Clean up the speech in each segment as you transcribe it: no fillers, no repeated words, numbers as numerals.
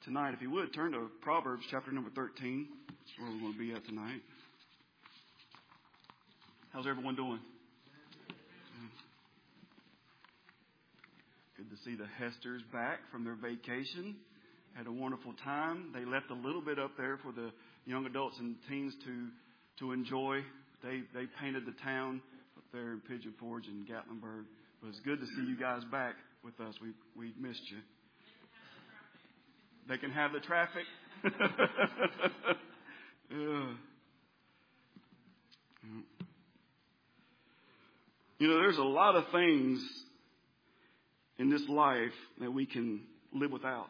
tonight, if you would, turn to Proverbs chapter number 13. That's where we're going to be at tonight. How's everyone doing? Good to see the Hesters back from their vacation. Had a wonderful time. They left a little bit up there for the young adults and teens to enjoy. They painted the town up there in Pigeon Forge and Gatlinburg. But it's good to see you guys back with us. We missed you. They can have the traffic. You know, there's a lot of things in this life that we can live without.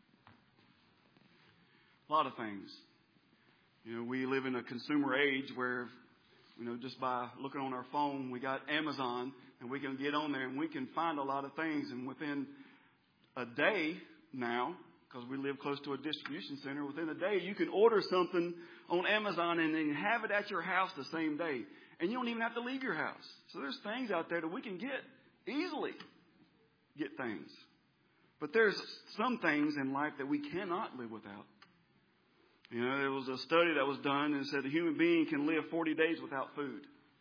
A lot of things. You know, we live in a consumer age where, you know, just by looking on our phone, we got Amazon, and we can get on there and we can find a lot of things. And within a day now, because we live close to a distribution center, within a day you can order something on Amazon and then have it at your house the same day. And you don't even have to leave your house. So there's things out there that we can easily get things. But there's some things in life that we cannot live without. You know, there was a study that was done and it said a human being can live 40 days without food.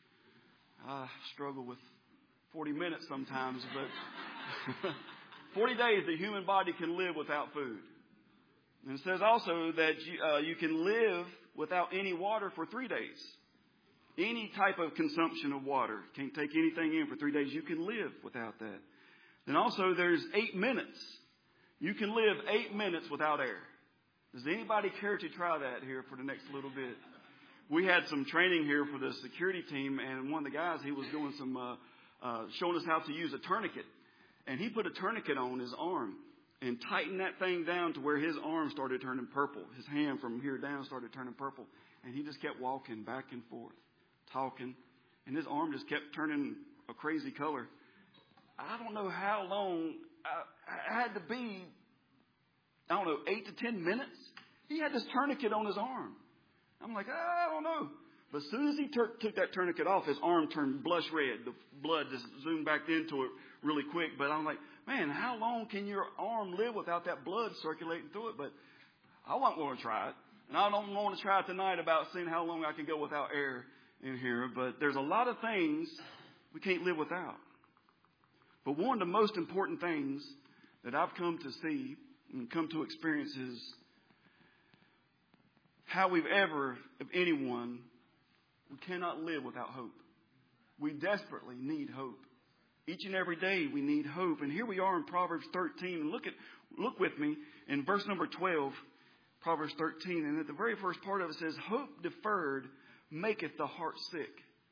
I struggle with 40 minutes sometimes, but 40 days the human body can live without food. And it says also that you can live without any water for 3 days. Any type of consumption of water. Can't take anything in for 3 days. You can live without that. Then also there's 8 minutes. You can live 8 minutes without air. Does anybody care to try that here for the next little bit? We had some training here for the security team, and one of the guys, he was doing some showing us how to use a tourniquet. And he put a tourniquet on his arm and tightened that thing down to where his arm started turning purple. His hand from here down started turning purple. And he just kept walking back and forth, talking. And his arm just kept turning a crazy color. I don't know how long. I had to be, 8 to 10 minutes. He had this tourniquet on his arm. I'm like, I don't know. But as soon as he took that tourniquet off, his arm turned blush red. The blood just zoomed back into it really quick. But I'm like, man, how long can your arm live without that blood circulating through it? But I wasn't going to try it. And I don't want to try it tonight about seeing how long I can go without air in here. But there's a lot of things we can't live without. But one of the most important things that I've come to see and come to experience is how we've ever, if anyone, we cannot live without hope. We desperately need hope. Each and every day we need hope. And here we are in Proverbs 13. And look with me in verse number 12, Proverbs 13. And at the very first part of it says, hope deferred maketh the heart sick.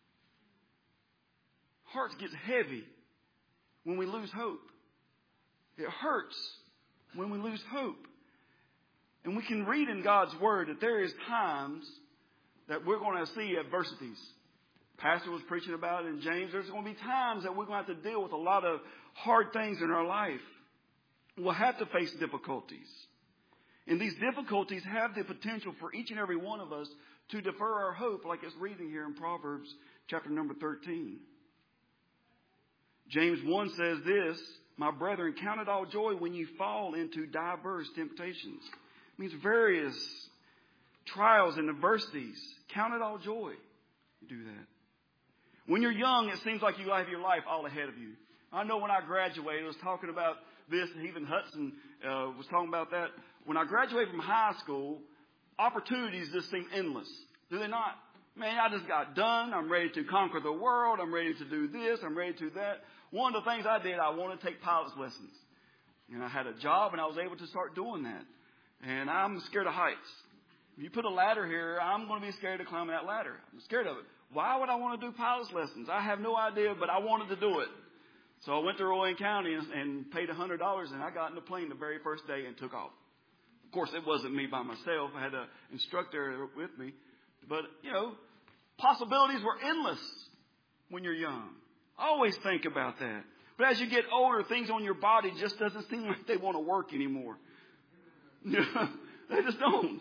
Heart gets heavy when we lose hope. It hurts when we lose hope. And we can read in God's Word that there is times that we're going to see adversities. Pastor was preaching about it in James. There's going to be times that we're going to have to deal with a lot of hard things in our life. We'll have to face difficulties. And these difficulties have the potential for each and every one of us to defer our hope, like it's reading here in Proverbs chapter number 13. James 1 says this, my brethren, count it all joy when you fall into diverse temptations. It means various trials and adversities. Count it all joy. You do that. When you're young, it seems like you have your life all ahead of you. I know when I graduated, I was talking about this, and even Hudson was talking about that. When I graduated from high school, opportunities just seem endless. Do they not? Man, I just got done. I'm ready to conquer the world. I'm ready to do this. I'm ready to do that. One of the things I did, I wanted to take pilot's lessons. And I had a job, and I was able to start doing that. And I'm scared of heights. If you put a ladder here, I'm going to be scared to climb that ladder. I'm scared of it. Why would I want to do pilot's lessons? I have no idea, but I wanted to do it. So I went to Rowan County and paid $100, and I got in the plane the very first day and took off. Of course, it wasn't me by myself. I had an instructor with me. But, possibilities were endless when you're young. I always think about that. But as you get older, things on your body just doesn't seem like they want to work anymore. They just don't.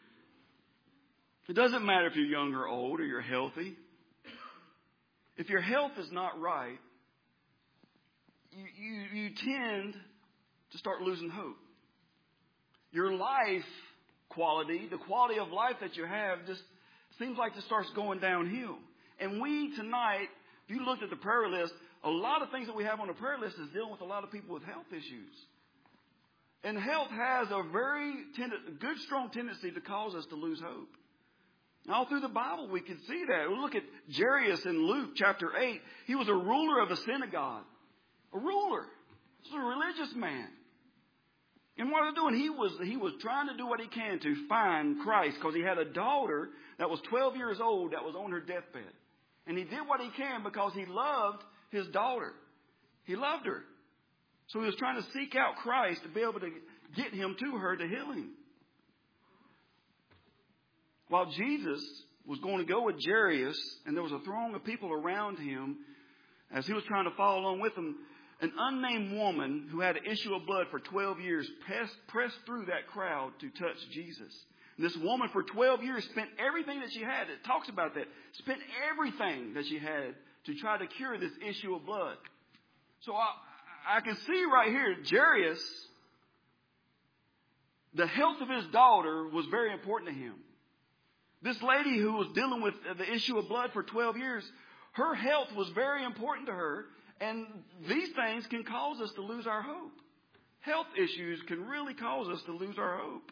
It doesn't matter if you're young or old or you're healthy. If your health is not right, you tend to start losing hope. your life quality, the quality of life that you have, just seems like it starts going downhill. And we tonight, if you looked at the prayer list, a lot of things that we have on the prayer list is dealing with a lot of people with health issues. And health has a very good, strong tendency to cause us to lose hope. All through the Bible, we can see that. We look at Jairus in Luke chapter 8. He was a ruler of a synagogue. A ruler. He was a religious man. And what was he doing? He was trying to do what he can to find Christ, because he had a daughter that was 12 years old that was on her deathbed. And he did what he can because he loved his daughter. He loved her. So he was trying to seek out Christ to be able to get him to her to heal him. While Jesus was going to go with Jairus, and there was a throng of people around him, as he was trying to follow along with them, an unnamed woman who had an issue of blood for 12 years pressed through that crowd to touch Jesus. And this woman for 12 years spent everything that she had. It talks about that. Spent everything that she had to try to cure this issue of blood. So I can see right here, Jairus, the health of his daughter was very important to him. This lady who was dealing with the issue of blood for 12 years, her health was very important to her. And these things can cause us to lose our hope. Health issues can really cause us to lose our hope.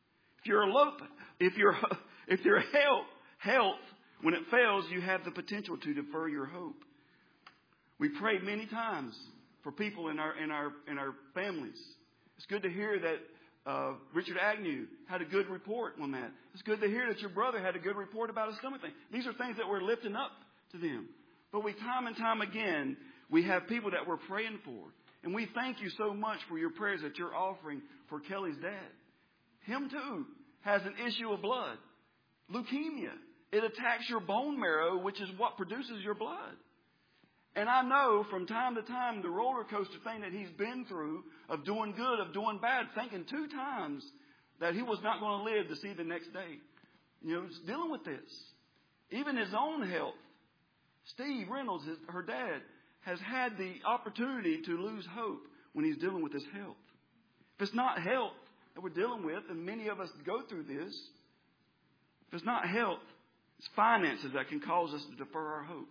If your health, when it fails, you have the potential to defer your hope. We prayed many times for people in our families. It's good to hear that Richard Agnew had a good report on that. It's good to hear that your brother had a good report about his stomach thing. These are things that we're lifting up to them. But time and time again, we have people that we're praying for. And we thank you so much for your prayers that you're offering for Kelly's dad. Him too has an issue of blood. Leukemia. It attacks your bone marrow, which is what produces your blood. And I know from time to time the roller coaster thing that he's been through of doing good, of doing bad, thinking 2 times that he was not going to live to see the next day. It's dealing with this. Even his own health. Steve Reynolds, her dad, has had the opportunity to lose hope when he's dealing with his health. If it's not health that we're dealing with, and many of us go through this, if it's not health, it's finances that can cause us to defer our hope.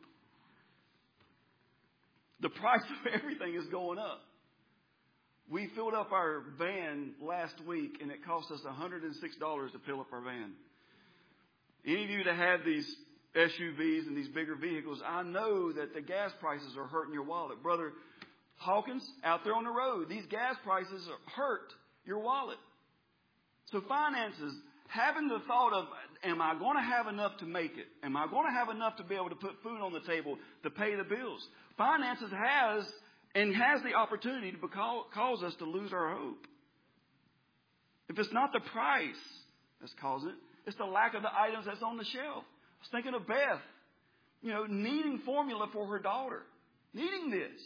The price of everything is going up. We filled up our van last week, and it cost us $106 to fill up our van. Any of you that have these SUVs and these bigger vehicles, I know that the gas prices are hurting your wallet. Brother Hawkins, out there on the road, these gas prices hurt your wallet. So finances, having the thought of, am I going to have enough to make it? Am I going to have enough to be able to put food on the table to pay the bills? Finances has the opportunity to cause us to lose our hope. If it's not the price that's causing it, it's the lack of the items that's on the shelf. I was thinking of Beth, needing formula for her daughter. Needing this.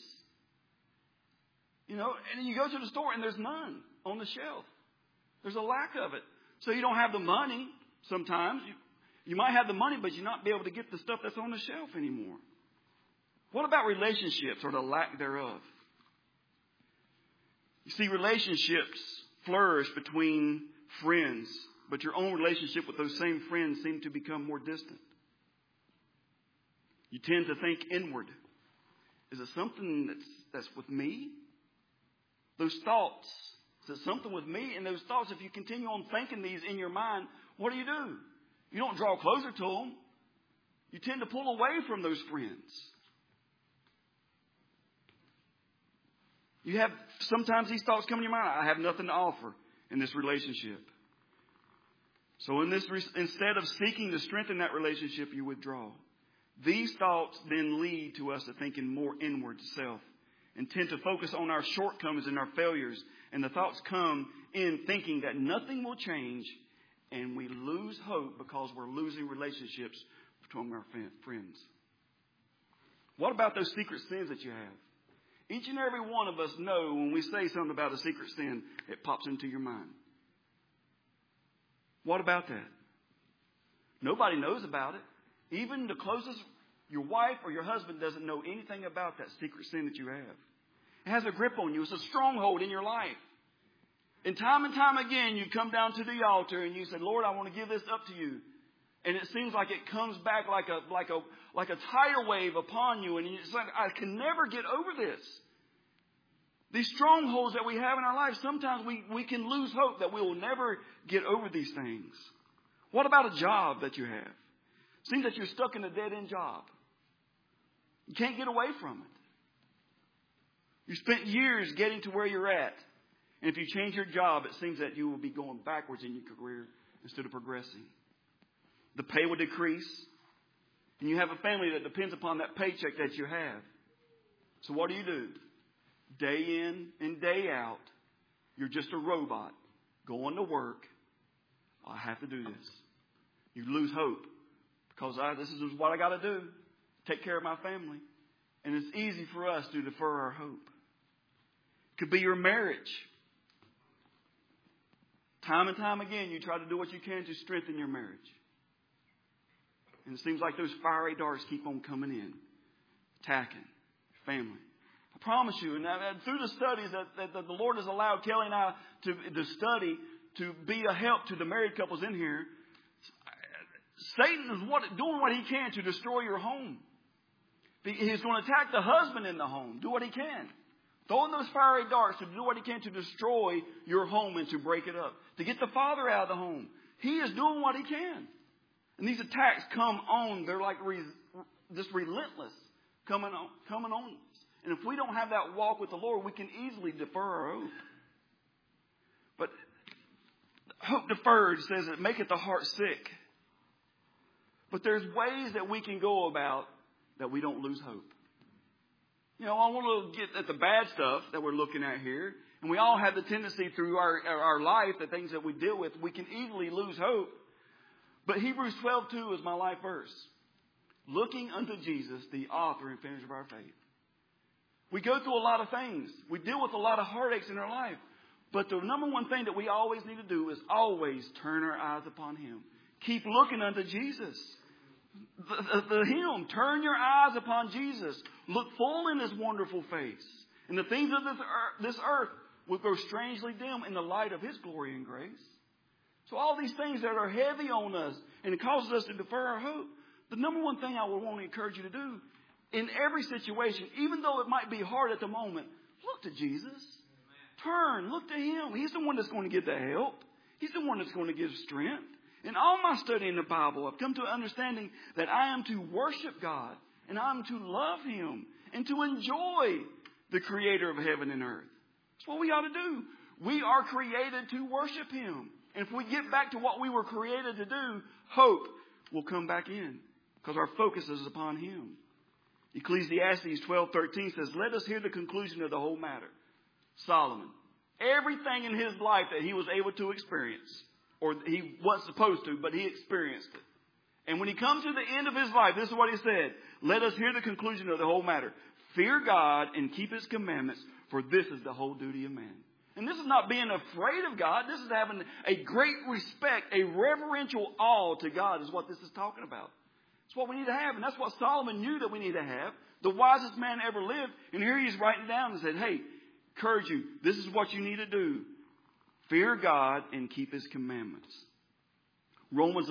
And you go to the store and there's none on the shelf. There's a lack of it. So you don't have the money sometimes. You might have the money, but you're not be able to get the stuff that's on the shelf anymore. What about relationships or the lack thereof? You see, relationships flourish between friends, but your own relationship with those same friends seem to become more distant. You tend to think inward. Is it something that's with me? Those thoughts. Is it something with me? And those thoughts, if you continue on thinking these in your mind, what do? You don't draw closer to them. You tend to pull away from those friends. You have sometimes these thoughts come in your mind. I have nothing to offer in this relationship. So instead of seeking to strengthen that relationship, you withdraw. These thoughts then lead to us to thinking more inward to self and tend to focus on our shortcomings and our failures. And the thoughts come in thinking that nothing will change, and we lose hope because we're losing relationships between our friends. What about those secret sins that you have? Each and every one of us know when we say something about a secret sin, it pops into your mind. What about that? Nobody knows about it. Even the closest, your wife or your husband doesn't know anything about that secret sin that you have. It has a grip on you. It's a stronghold in your life. And time again, you come down to the altar and you say, Lord, I want to give this up to you. And it seems like it comes back like a tidal wave upon you. And it's like, I can never get over this. These strongholds that we have in our lives, sometimes we can lose hope that we will never get over these things. What about a job that you have? Seems that you're stuck in a dead-end job. You can't get away from it. You spent years getting to where you're at. And if you change your job, it seems that you will be going backwards in your career instead of progressing. The pay will decrease. And you have a family that depends upon that paycheck that you have. So what do? Day in and day out, you're just a robot going to work. I have to do this. You lose hope because this is what I got to do. Take care of my family. And it's easy for us to defer our hope. It could be your marriage. Time and time again, you try to do what you can to strengthen your marriage. And it seems like those fiery darts keep on coming in, attacking your family. I promise you, and through the studies that the Lord has allowed Kelly and I to study, to be a help to the married couples in here, Satan is doing what he can to destroy your home. He's going to attack the husband in the home. Do what he can. Throwing those fiery darts to do what he can to destroy your home and to break it up. To get the father out of the home. He is doing what he can. And these attacks come on. They're like just relentless coming on us. And if we don't have that walk with the Lord, we can easily defer our hope. But hope deferred says it maketh the heart sick. But there's ways that we can go about that we don't lose hope. You know, I want to get at the bad stuff that we're looking at here. And we all have the tendency through our life, the things that we deal with, we can easily lose hope. But Hebrews 12:2 is my life verse. Looking unto Jesus, the author and finisher of our faith. We go through a lot of things. We deal with a lot of heartaches in our life. But the number one thing that we always need to do is always turn our eyes upon Him. Keep looking unto Jesus. The hymn, turn your eyes upon Jesus. Look full in His wonderful face. And the things of this earth will grow strangely dim in the light of His glory and grace. So all these things that are heavy on us and it causes us to defer our hope, the number one thing I would want to encourage you to do in every situation, even though it might be hard at the moment, look to Jesus. Turn, look to Him. He's the one that's going to give the help. He's the one that's going to give strength. In all my studying the Bible, I've come to an understanding that I am to worship God and I'm to love Him and to enjoy the Creator of heaven and earth. That's what we ought to do. We are created to worship Him. And if we get back to what we were created to do, hope will come back in because our focus is upon Him. Ecclesiastes 12:13 says, let us hear the conclusion of the whole matter. Solomon, everything in his life that he was able to experience, or he wasn't supposed to, but he experienced it. And when he comes to the end of his life, this is what he said. Let us hear the conclusion of the whole matter. Fear God and keep His commandments, for this is the whole duty of man. And this is not being afraid of God. This is having a great respect, a reverential awe to God is what this is talking about. It's what we need to have. And that's what Solomon knew that we need to have. The wisest man ever lived. And here he's writing down and said, hey, encourage you. This is what you need to do. Fear God and keep His commandments. Romans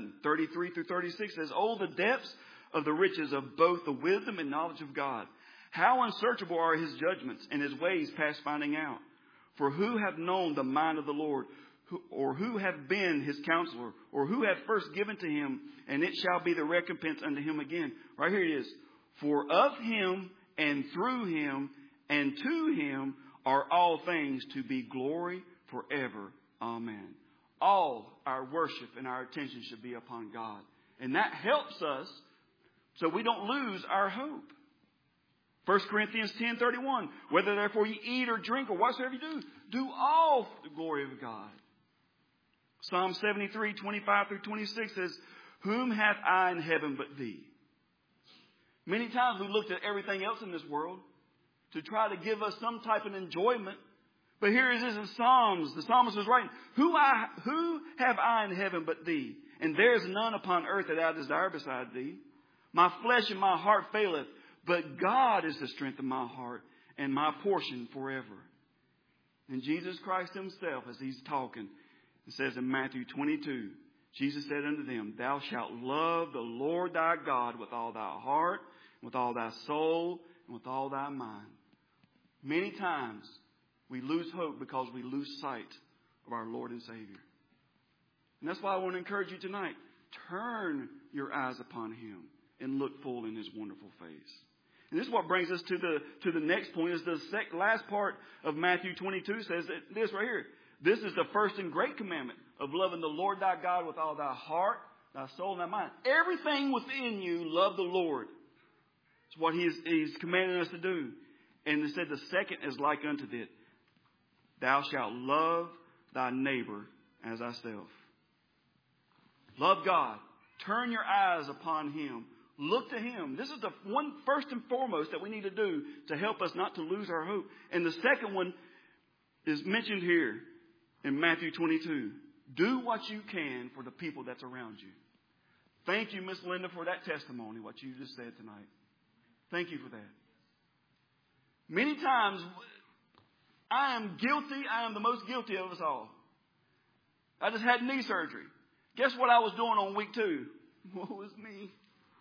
11:33-36 says, oh, the depths of the riches of both the wisdom and knowledge of God. How unsearchable are His judgments and His ways past finding out. For who have known the mind of the Lord, or who have been His counselor, or who have first given to Him, and it shall be the recompense unto Him again. Right here it is. For of Him and through Him and to Him are all things, to be glory forever. Amen. All our worship and our attention should be upon God. And that helps us so we don't lose our hope. 1 Corinthians 10:31. Whether therefore you eat or drink or whatsoever you do all for the glory of God. Psalm 73:25-26 says, whom hath I in heaven but Thee? Many times we looked at everything else in this world to try to give us some type of enjoyment. But here it is in Psalms. The psalmist was writing, who have I in heaven but Thee? And there is none upon earth that I desire beside Thee. My flesh and my heart faileth, but God is the strength of my heart and my portion forever. And Jesus Christ himself, as he's talking, it says in Matthew 22, Jesus said unto them, Thou shalt love the Lord thy God with all thy heart, with all thy soul, and with all thy mind. Many times we lose hope because we lose sight of our Lord and Savior. And that's why I want to encourage you tonight. Turn your eyes upon him and look full in his wonderful face. And this is what brings us to the next point. Is the last part of Matthew 22 says that this right here. This is the first and great commandment of loving the Lord thy God with all thy heart, thy soul, and thy mind. Everything within you, love the Lord. It's what he's commanding us to do. And it said the second is like unto this. Thou shalt love thy neighbor as thyself. Love God. Turn your eyes upon him. Look to him. This is the one first and foremost that we need to do to help us not to lose our hope. And the second one is mentioned here in Matthew 22. Do what you can for the people that's around you. Thank you, Miss Linda, for that testimony, what you just said tonight. Thank you for that. Many times, I am guilty. I am the most guilty of us all. I just had knee surgery. Guess what I was doing on week 2? Woe is me.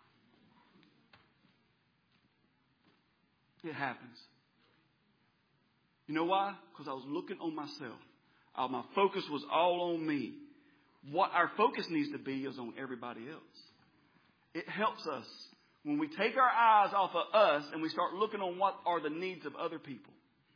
It happens. You know why? Because I was looking on myself. My focus was all on me. What our focus needs to be is on everybody else. It helps us when we take our eyes off of us and we start looking on what are the needs of other people.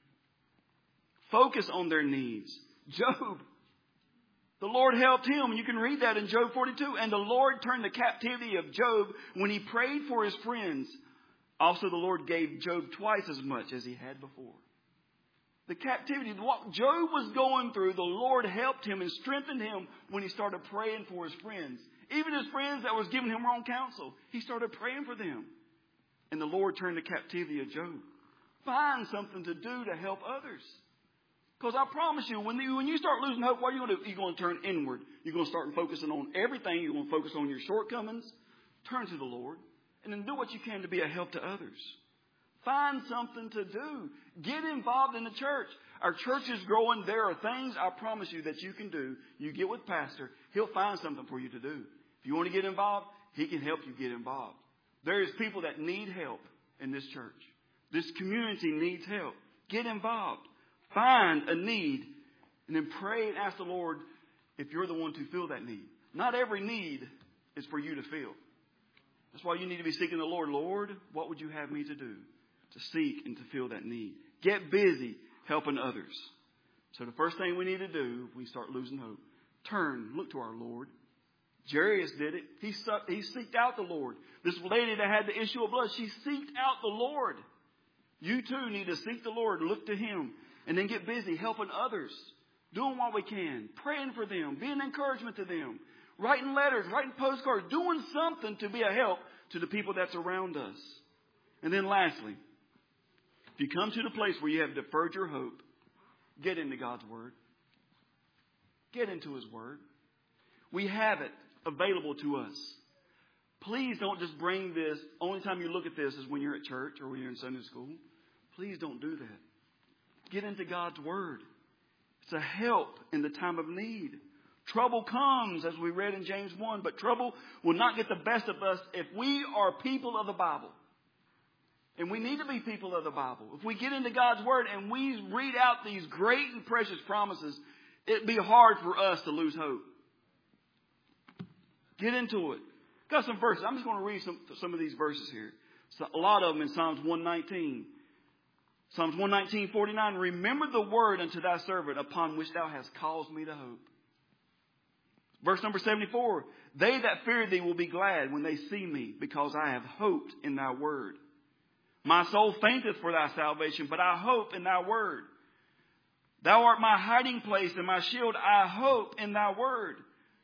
Focus on their needs. Job, the Lord helped him. And you can read that in Job 42. And the Lord turned the captivity of Job when he prayed for his friends. Also, the Lord gave Job twice as much as he had before. The captivity, what Job was going through, the Lord helped him and strengthened him when he started praying for his friends. Even his friends that was giving him wrong counsel, he started praying for them. And the Lord turned the captivity of Job. Find something to do to help others. Because I promise you, when you start losing hope, what are you going to do? You're going to turn inward. You're going to start focusing on everything. You're going to focus on your shortcomings. Turn to the Lord. And then do what you can to be a help to others. Find something to do. Get involved in the church. Our church is growing. There are things, I promise you, that you can do. You get with Pastor. He'll find something for you to do. If you want to get involved, he can help you get involved. There is people that need help in this church. This community needs help. Get involved. Find a need. And then pray and ask the Lord if you're the one to fill that need. Not every need is for you to fill. That's why you need to be seeking the Lord. Lord, what would you have me to do? To seek and to fill that need. Get busy helping others. So the first thing we need to do if we start losing hope, look to our Lord. Jairus did it. He seeked out the Lord. This lady that had the issue of blood, she seeked out the Lord. You too need to seek the Lord, look to him, and then get busy helping others. Doing what we can. Praying for them. Being an encouragement to them. Writing letters, writing postcards. Doing something to be a help to the people that's around us. And then lastly, if you come to the place where you have deferred your hope, get into God's Word. Get into His Word. We have it available to us. Please don't just bring this. Only time you look at this is when you're at church or when you're in Sunday school. Please don't do that. Get into God's Word. It's a help in the time of need. Trouble comes, as we read in James 1, but trouble will not get the best of us if we are people of the Bible. And we need to be people of the Bible. If we get into God's Word and we read out these great and precious promises, it'd be hard for us to lose hope. Get into it. Got some verses. I'm just going to read some of these verses here. So a lot of them in Psalms 119. Psalms 119:49. Remember the word unto thy servant upon which thou hast caused me to hope. Verse number 74. They that fear thee will be glad when they see me, because I have hoped in thy word. My soul fainteth for thy salvation, but I hope in thy word. Thou art my hiding place and my shield. I hope in thy word.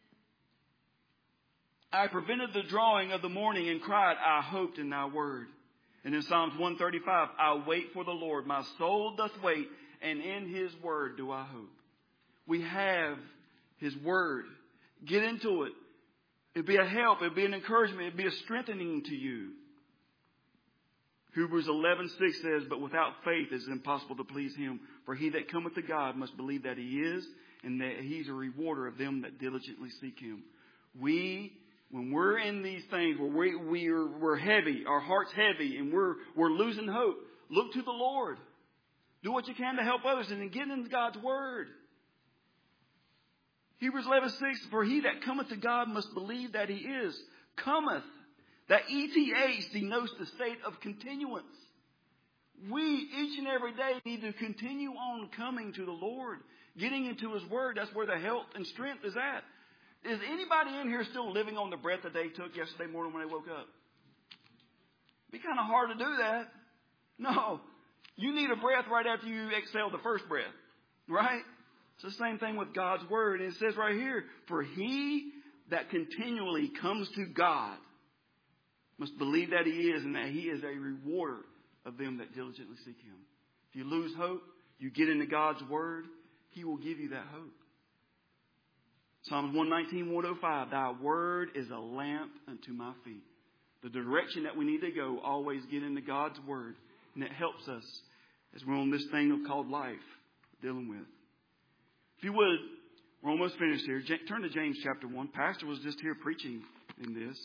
I prevented the drawing of the morning and cried, I hoped in thy word. And in Psalms 135, I wait for the Lord. My soul doth wait, and in his word do I hope. We have his word. Get into it. It'd be a help. It'd be an encouragement. It'd be a strengthening to you. Hebrews 11:6 says, but without faith it is impossible to please him. For he that cometh to God must believe that he is, and that he's a rewarder of them that diligently seek him. When we're in these things where we're heavy, our heart's heavy, and we're losing hope, look to the Lord. Do what you can to help others, and then get into God's Word. Hebrews 11:6, for he that cometh to God must believe that he is. Cometh. That ETH denotes the state of continuance. We, each and every day, need to continue on coming to the Lord, getting into His Word. That's where the health and strength is at. Is anybody in here still living on the breath that they took yesterday morning when they woke up? It'd be kind of hard to do that. No. You need a breath right after you exhale the first breath. Right? It's the same thing with God's Word. And it says right here, for he that continually comes to God must believe that he is, and that he is a rewarder of them that diligently seek him. If you lose hope, you get into God's Word, he will give you that hope. Psalms 119:105, thy word is a lamp unto my feet. The direction that we need to go, always get into God's Word. And it helps us as we're on this thing called life, dealing with. If you would, we're almost finished here. Turn to James chapter 1. Pastor was just here preaching in this.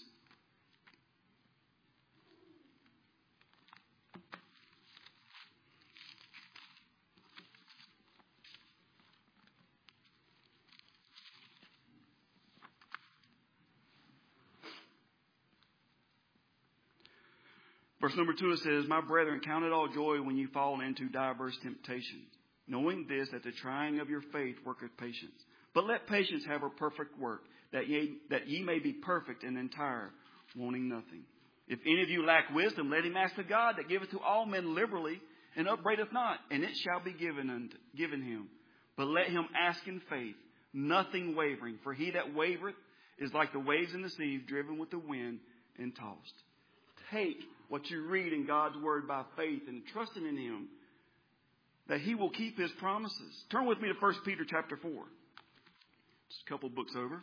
Verse number 2, it says, my brethren, count it all joy when you fall into diverse temptations, knowing this, that the trying of your faith worketh patience. But let patience have her perfect work, that ye may be perfect and entire, wanting nothing. If any of you lack wisdom, let him ask of God, that giveth to all men liberally, and upbraideth not, and it shall be given him. But let him ask in faith, nothing wavering. For he that wavereth is like the waves in the sea, driven with the wind and tossed. Take what you read in God's Word by faith and trusting in him, that he will keep his promises. Turn with me to 1 Peter chapter 4. Just a couple books over.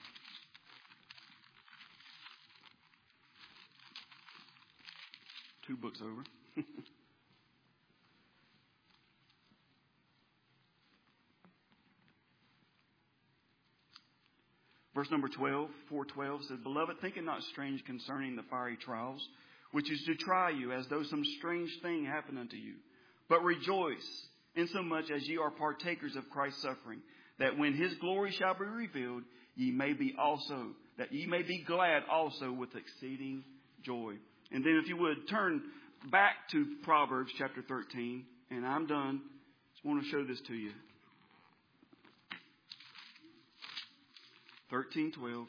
Two books over. Verse number 12, 4:12 says, beloved, think it not strange concerning the fiery trials, which is to try you, as though some strange thing happened unto you. But rejoice, insomuch as ye are partakers of Christ's suffering, that when his glory shall be revealed, ye may be glad also with exceeding joy. And then if you would turn back to Proverbs chapter 13, and I'm done. Just want to show this to you. 13:12.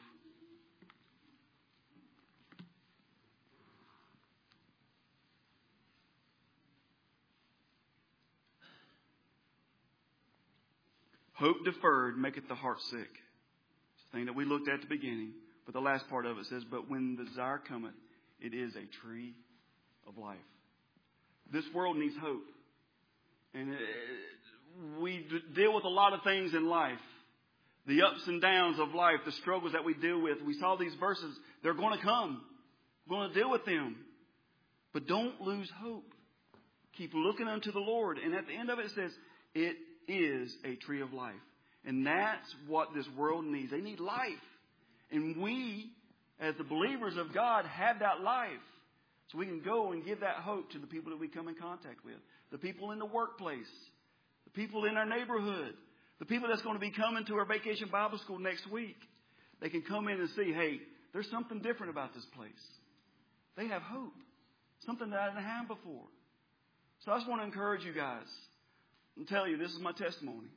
Hope deferred maketh the heart sick. It's the thing that we looked at the beginning. But the last part of it says, but when the desire cometh, it is a tree of life. This world needs hope. And we deal with a lot of things in life. The ups and downs of life, the struggles that we deal with. We saw these verses. They're going to come. We're going to deal with them. But don't lose hope. Keep looking unto the Lord. And at the end of it says, it is a tree of life. And that's what this world needs. They need life. And we, as the believers of God, have that life. So we can go and give that hope to the people that we come in contact with. The people in the workplace. The people in our neighborhood. The people that's going to be coming to our Vacation Bible School next week. They can come in and see, hey, there's something different about this place. They have hope. Something that I didn't have before. So I just want to encourage you guys and tell you, this is my testimony.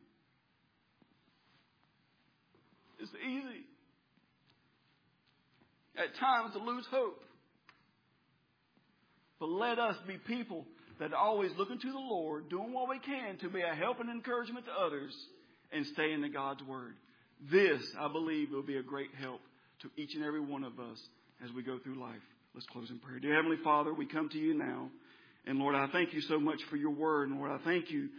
It's easy at times to lose hope. But let us be people that are always looking to the Lord, doing what we can to be a help and encouragement to others, and stay in God's Word. This, I believe, will be a great help to each and every one of us as we go through life. Let's close in prayer. Dear Heavenly Father, we come to you now. And Lord, I thank you so much for your word. And Lord, I thank you